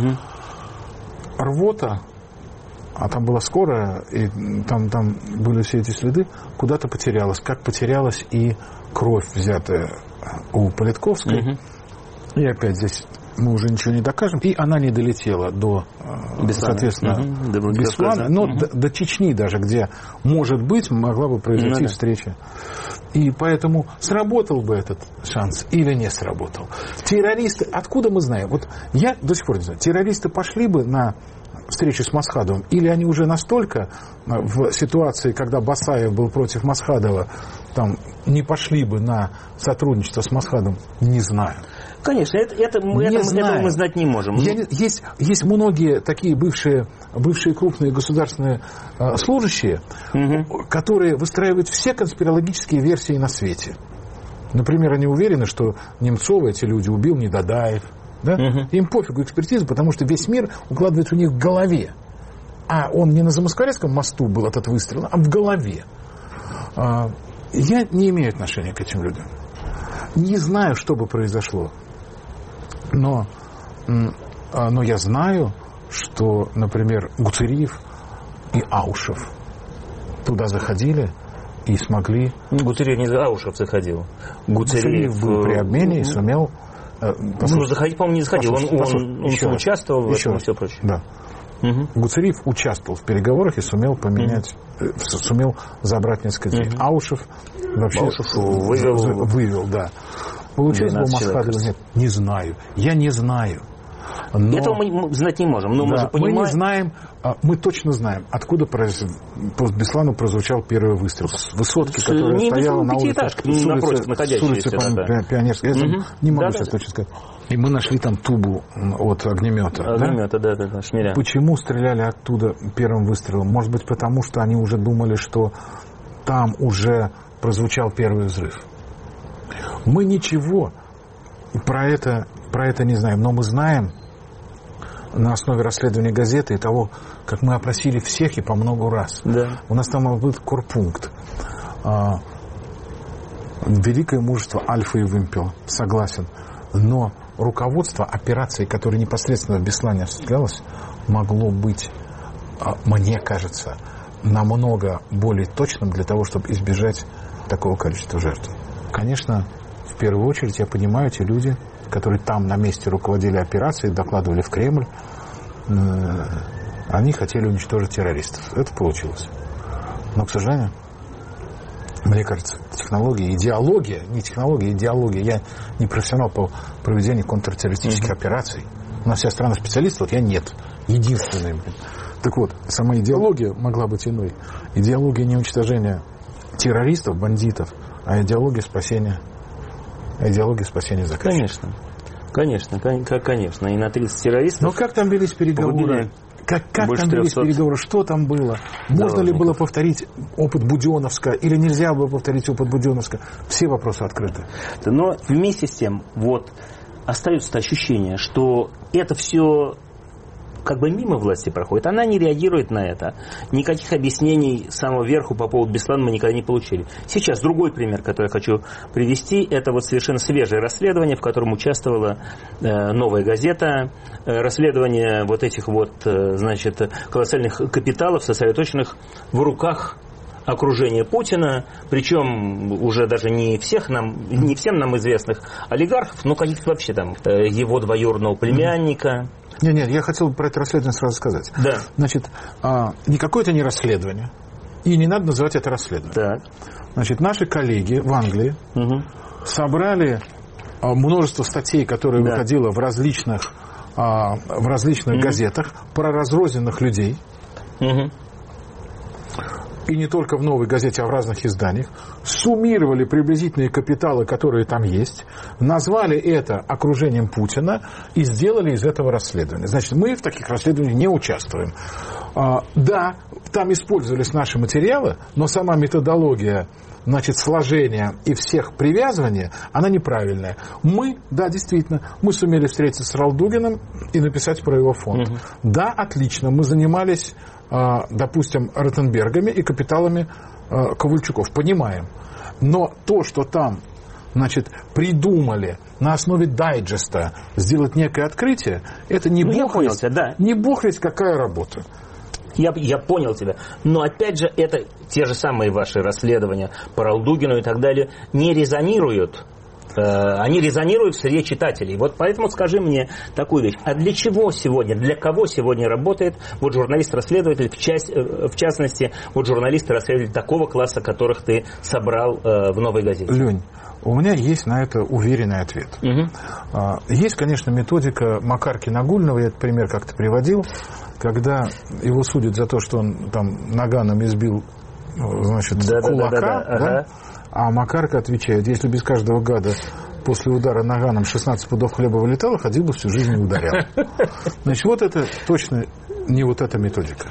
Рвота, а там была скорая, и там были все эти следы, куда-то потерялась. Как потерялась и кровь, взятая у Политковской. И опять здесь мы уже ничего не докажем. И она не долетела до, соответственно, Беслана, но до Чечни даже, где, может быть, могла бы произойти встреча. И поэтому сработал бы этот шанс или не сработал. Террористы, откуда мы знаем? Вот я до сих пор не знаю. Террористы пошли бы на встречу с Масхадовым, или они уже настолько в ситуации, когда Басаев был против Масхадова, там не пошли бы на сотрудничество с Масхадовым, не знаю. Конечно, это мы знать не можем. Есть многие такие бывшие крупные государственные служащие, которые выстраивают все конспирологические версии на свете. Например, они уверены, что Немцова эти люди убил Недодаев. Да? Им пофигу экспертизу, потому что весь мир укладывается у них в голове. А он не на Замоскворецком мосту был этот выстрел, а в голове. Я не имею отношения к этим людям. Не знаю, что бы произошло. Но я знаю, что, например, Гуцериев и Аушев туда заходили и смогли... Гуцериев не Аушев заходил. Гуцериев был при обмене и сумел... заходить, по-моему, не заходил. Он участвовал в этом и все прочее. Да. Гуцериев участвовал в переговорах и сумел поменять, сумел забрать несколько людей. Аушев вообще вывел, да. Получилось бы Москва или нет? Не знаю. Я не знаю. Но, этого мы знать не можем, но мы же понимаем... Мы не знаем, мы точно знаем, откуда по Беслану прозвучал первый выстрел. С высотки, которая стояла на улице Пионерской. Я не могу сейчас точно сказать. И мы нашли там тубу от огнемета. Да, шныря. Почему стреляли оттуда первым выстрелом? Может быть, потому что они уже думали, что там уже прозвучал первый взрыв. Мы ничего про это не знаем, но мы знаем на основе расследования газеты и того, как мы опросили всех и по много раз. Да. У нас там был корпункт. Великое мужество Альфа и Вымпела, согласен. Но руководство операцией, которая непосредственно в Беслане осуществлялась, могло быть, мне кажется, намного более точным для того, чтобы избежать такого количества жертв. Конечно, в первую очередь я понимаю те люди, которые там на месте руководили операцией, докладывали в Кремль, они хотели уничтожить террористов. Это получилось. Но, к сожалению, мне кажется, идеология, я не профессионал по проведению контртеррористических операций. У нас вся страна специалистов, вот я нет. Единственный. Так вот, сама идеология могла быть иной. Идеология не уничтожения террористов, бандитов, а идеология спасения заказчика. Конечно. И на 30 террористов... Но как там велись переговоры? Как там велись переговоры? Что там было? Можно ли было повторить опыт Буденновска или нельзя было повторить опыт Буденновска? Все вопросы открыты. Но вместе с тем, остается ощущение, что это все как бы мимо власти проходит. Она не реагирует на это. Никаких объяснений с самого верху по поводу Беслана мы никогда не получили. Сейчас другой пример, который я хочу привести, это совершенно свежее расследование, в котором участвовала «Новая газета». Расследование этих колоссальных капиталов, сосредоточенных в руках окружения Путина, причем уже даже не всем нам известных олигархов, но каких-то вообще там его двоюродного племянника. Нет, я хотел про это расследование сразу сказать. Да. Значит, никакое это не расследование. И не надо называть это расследованием. Так. Значит, наши коллеги в Англии собрали множество статей, которые выходило в различных газетах про разрозненных людей. И не только в «Новой газете», а в разных изданиях, суммировали приблизительные капиталы, которые там есть, назвали это окружением Путина и сделали из этого расследование. Значит, мы в таких расследованиях не участвуем. Да, там использовались наши материалы, но сама методология, сложения и всех привязывания, она неправильная. Действительно, мы сумели встретиться с Ралдугиным и написать про его фонд. Да, отлично, мы занимались, допустим, Ротенбергами и капиталами Ковальчуков. Понимаем. Но то, что там, придумали на основе дайджеста сделать некое открытие, это не бог весть какая работа. Я понял тебя. Но опять же, это те же самые ваши расследования по Ралдугину и так далее не резонируют. Они резонируют в среде читателей. Поэтому скажи мне такую вещь. А для чего сегодня, для кого сегодня работает журналист-расследователь, в частности, журналисты-расследователи такого класса, которых ты собрал в «Новой газете»? Лень, у меня есть на это уверенный ответ. Есть, конечно, методика Макарки Нагульного, я этот пример как-то приводил, когда его судят за то, что он там наганом избил кулака, а Макарка отвечает: если без каждого гада после удара наганом 16 пудов хлеба вылетало, ходил бы всю жизнь и ударял. Значит, вот это точно не вот эта методика.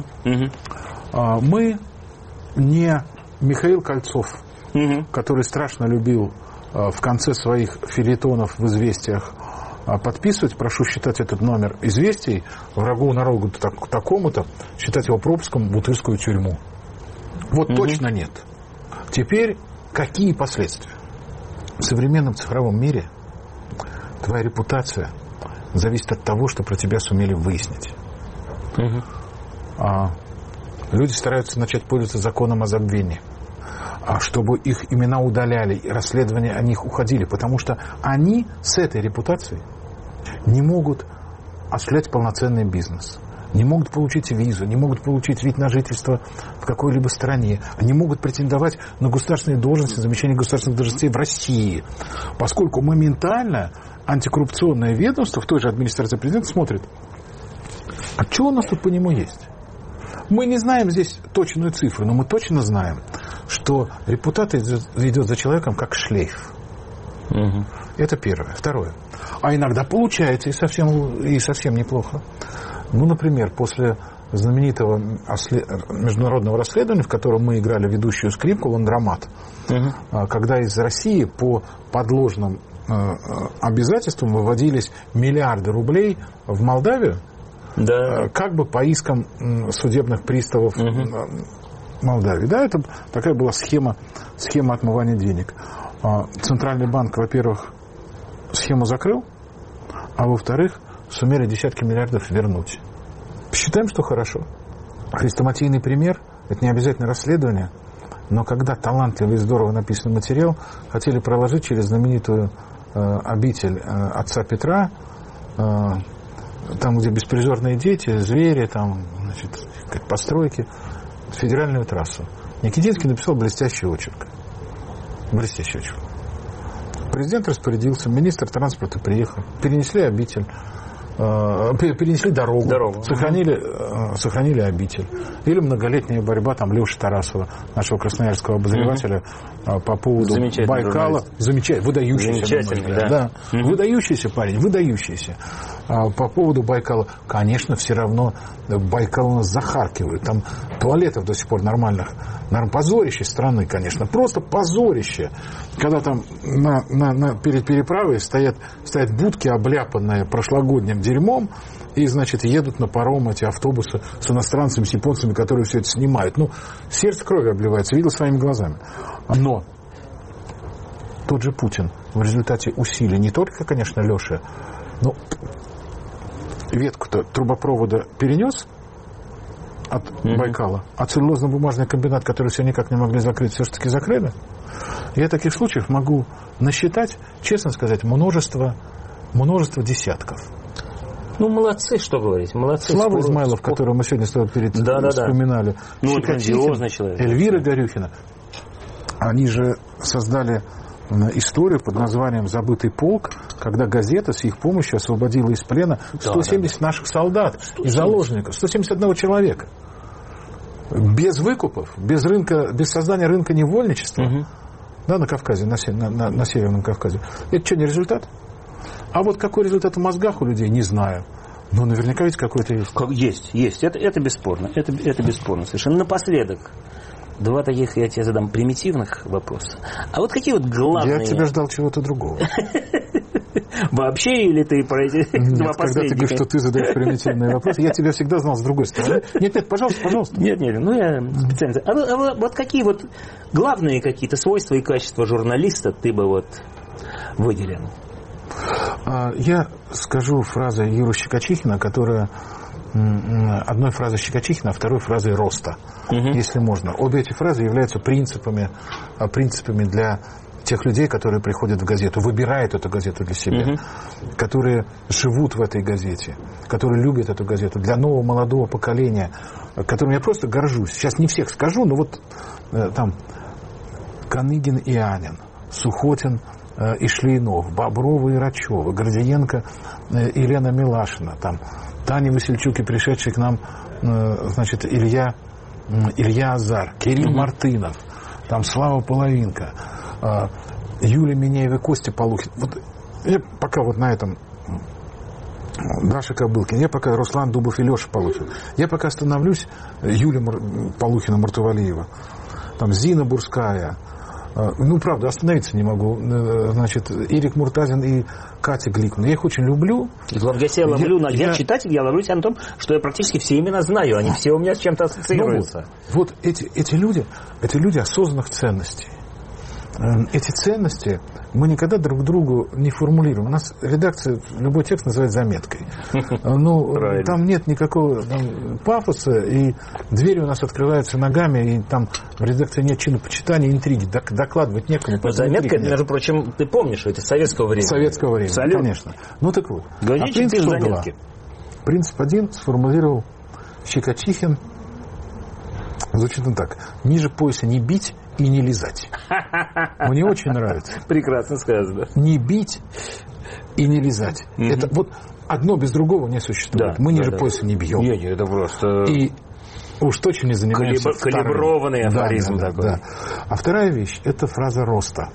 Мы не Михаил Кольцов, который страшно любил в конце своих фельетонов в «Известиях» подписывать, прошу считать этот номер «Известий», врагу народу такому-то, считать его пропуском в Бутырскую тюрьму. Вот точно нет. Теперь какие последствия? В современном цифровом мире твоя репутация зависит от того, что про тебя сумели выяснить. Люди стараются начать пользоваться законом о забвении, чтобы их имена удаляли, и расследования о них уходили, потому что они с этой репутацией не могут осуществлять полноценный бизнес, не могут получить визу, не могут получить вид на жительство в какой-либо стране, они могут претендовать на государственные должности, замещение государственных должностей в России, поскольку моментально антикоррупционное ведомство в той же администрации президента смотрит, а что у нас тут по нему есть? Мы не знаем здесь точную цифру, но мы точно знаем, что репутация идет за человеком как шлейф. Это первое. Второе. А иногда получается и совсем неплохо. Ну, например, после знаменитого международного расследования, в котором мы играли ведущую скрипку «Ландромат», когда из России по подложным обязательствам выводились миллиарды рублей в Молдавию, как бы по искам судебных приставов Молдавии. Да, это такая была схема отмывания денег. Центральный банк, во-первых, схему закрыл, а во-вторых, сумели десятки миллиардов вернуть. Считаем, что хорошо. Хрестоматийный пример – это не обязательно расследование, но когда талантливый и здорово написанный материал хотели проложить через знаменитую обитель отца Петра, там, где беспризорные дети, звери, там, значит, как постройки, федеральную трассу. Никитинский написал блестящий очерк. Президент распорядился, министр транспорта приехал, перенесли обитель, перенесли дорогу. Сохранили обитель. Или многолетняя борьба там Леши Тарасова, нашего красноярского обозревателя, по поводу Байкала. Выдающийся. Выдающийся парень, выдающийся. По поводу Байкала, конечно, все равно Байкал у нас захаркивают. Там туалетов до сих пор нормальных. Позорище страны, конечно. Просто позорище. Когда там перед переправой стоят будки, обляпанные прошлогодним дерьмом, и, значит, едут на паром эти автобусы с иностранцами, с японцами, которые все это снимают. Ну, сердце кровью обливается, видел своими глазами. Но тот же Путин в результате усилий, не только, конечно, Леши, но ветку-то трубопровода перенес от Байкала, а целлюлозно-бумажный комбинат, который все никак не могли закрыть, все-таки закрыли. Я таких случаев могу насчитать, честно сказать, множество десятков. Ну, молодцы, что говорить. Молодцы. Слава Измайлов, которого мы сегодня с тобой вспоминали. Ну, грандиозный человек. Эльвира Горюхина. Они же создали историю под названием «Забытый полк», когда газета с их помощью освободила из плена 170 наших солдат и заложников, 171 человека. Без выкупов, без рынка, без создания рынка невольничества. Да, на Кавказе, на Северном Кавказе. Это что, не результат? А вот какой результат в мозгах у людей, не знаю. Но наверняка ведь какой-то есть. Есть. Это бесспорно. Это бесспорно совершенно. Напоследок. Два таких, я тебе задам, примитивных вопроса. А вот какие вот главные... Я от тебя ждал чего-то другого. Вообще, или ты про эти два последних? Когда ты говоришь, что ты задаешь примитивные вопросы, я тебя всегда знал с другой стороны. Нет, пожалуйста. Нет, ну я специально... А вот какие вот главные какие-то свойства и качества журналиста ты бы вот выделил? Я скажу фразу Юры Щекочихина, которая одной фразой Щекочихина, а второй фразой Роста, если можно. Обе эти фразы являются принципами для тех людей, которые приходят в газету, выбирают эту газету для себя, которые живут в этой газете, которые любят эту газету, для нового молодого поколения, которым я просто горжусь. Сейчас не всех скажу, но вот там Каныгин и Анин, Сухотин и Шлейнов, Боброва и Рачева, Гордиенко и Елена Милашина, там Таня Васильчук и пришедший к нам, значит, Илья Азар, Кирилл Мартынов, там Слава Половинка, Юлия Минеева, Костя Полухин. Вот я пока вот на этом, Даша Кобылкин, я пока Руслан Дубов и Леша Полухин. Я пока становлюсь Юлия Полухина Мартувалиева, там Зина Бурская. Ну, правда, остановиться не могу. Значит, Эрик Муртазин и Катя Гликман. Я их очень люблю. Если я ловлю, я читатель, я ловлюсь на том, что я практически все имена знаю. Они все у меня с чем-то ассоциируются. Вот эти люди осознанных ценностей. Эти ценности мы никогда друг другу не формулируем. У нас редакция любой текст называет заметкой. Ну, там нет никакого пафоса, и двери у нас открываются ногами, и там в редакции нет чинопочитания, интриги, докладывать некому. Но заметка, это, между прочим, ты помнишь, это советского времени. Советского времени, абсолютно. Конечно. Ну так вот. Принцип заметки. Принцип 1 сформулировал Щекочихин. Звучит он так. Ниже пояса не бить и не лизать. Мне очень нравится. Прекрасно сказано. Не бить и не лизать. Это вот одно без другого не существует. Мы ниже пояса не бьем. Нет, это просто... И уж точно не занимаемся калиброванный афоризм такой. Да. А вторая вещь – это фраза Роста,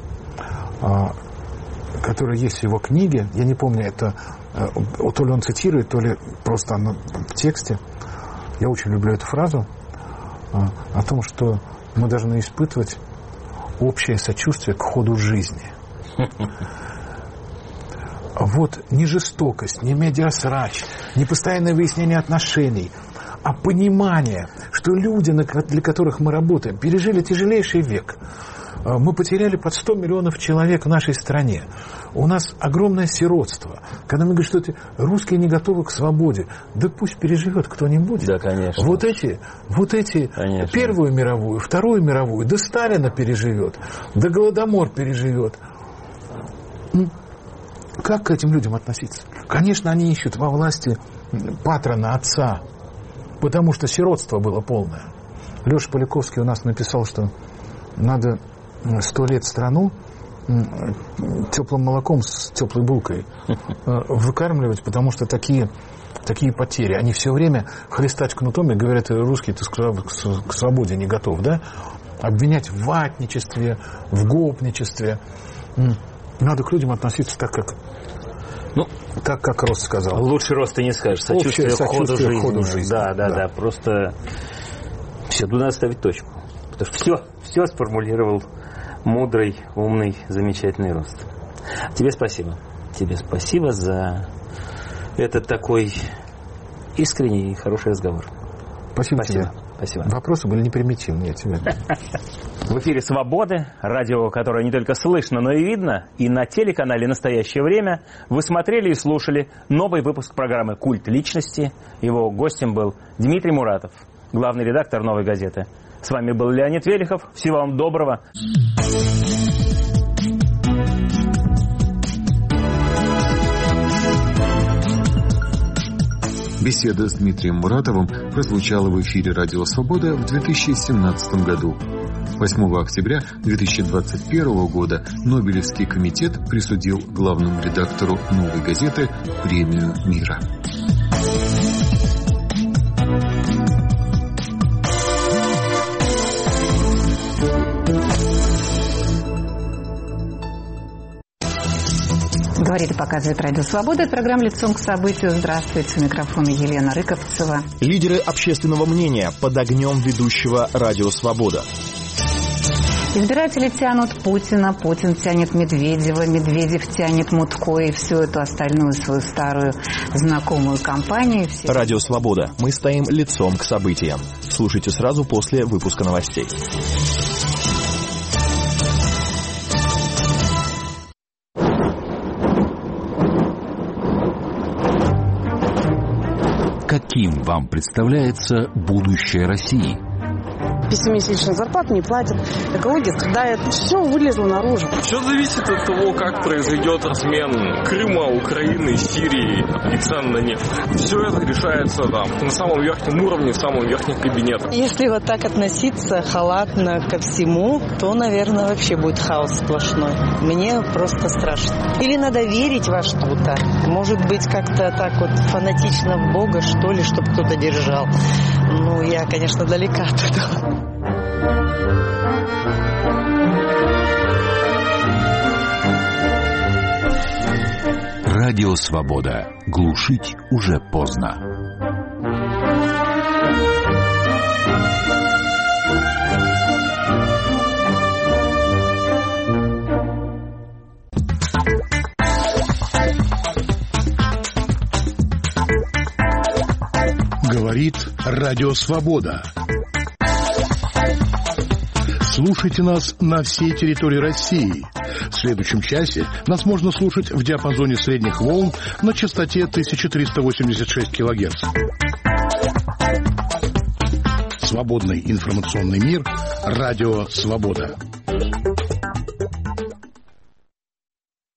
которая есть в его книге. Я не помню, это то ли он цитирует, то ли просто она в тексте. Я очень люблю эту фразу о том, что мы должны испытывать общее сочувствие к ходу жизни. Вот не жестокость, не медиасрач, не постоянное выяснение отношений, а понимание, что люди, для которых мы работаем, пережили тяжелейший век. Мы потеряли под 100 миллионов человек в нашей стране. У нас огромное сиротство. Когда мы говорим, что эти русские не готовы к свободе, да пусть переживет кто-нибудь. Да, конечно. Вот эти конечно. Первую мировую, Вторую мировую, да Сталина переживет, да Голодомор переживет. Как к этим людям относиться? Конечно, они ищут во власти патрона, отца, потому что сиротство было полное. Леша Поляковский у нас написал, что надо 100 лет страну теплым молоком с теплой булкой выкармливать, потому что такие потери. Они все время хлестать кнутом и говорят: русский, ты к свободе не готов, да? Обвинять в ватничестве, в гопничестве. Надо к людям относиться так, как Рост сказал. Лучше Рост ты не скажешь. Сочувствие к ходу жизни. Да. Просто все, туда ставить точку. Потому что все сформулировал мудрый, умный, замечательный Рост. Тебе спасибо. Тебе спасибо за этот такой искренний и хороший разговор. Спасибо тебе. Спасибо. Вопросы были непримитивные. В эфире «Свободы», радио, которое не только слышно, но и видно. И на телеканале «Настоящее время» вы смотрели и слушали новый выпуск программы «Культ личности». Его гостем был Дмитрий Муратов, главный редактор «Новой газеты». С вами был Леонид Велихов. Всего вам доброго. Беседа с Дмитрием Муратовым прозвучала в эфире «Радио Свобода» в 2017 году. 8 октября 2021 года Нобелевский комитет присудил главному редактору «Новой газеты» премию мира. Говорит и показывает Радио Свобода. Это программа «Лицом к событию». Здравствуйте. У микрофона Елена Рыковцева. Лидеры общественного мнения под огнем ведущего Радио Свобода. Избиратели тянут Путина, Путин тянет Медведева, Медведев тянет Мутко и всю эту остальную свою старую знакомую компанию. Радио Свобода. Мы стоим лицом к событиям. Слушайте сразу после выпуска новостей. Каким вам представляется будущее России? 5-месячную зарплату не платят, экология страдает. Все вылезло наружу. Все зависит от того, как произойдет размен Крыма, Украины, Сирии и цен на нефть. Все это решается там, на самом верхнем уровне, в самом верхнем кабинете. Если вот так относиться халатно ко всему, то, наверное, вообще будет хаос сплошной. Мне просто страшно. Или надо верить во что-то. Может быть, как-то так вот фанатично в Бога, что ли, чтобы кто-то держал. Ну, я, конечно, далека от этого. Радио «Свобода». Глушить уже поздно. Говорит Радио «Свобода». Слушайте нас на всей территории России. В следующем часе нас можно слушать в диапазоне средних волн на частоте 1386 кГц. Свободный информационный мир. Радио «Свобода».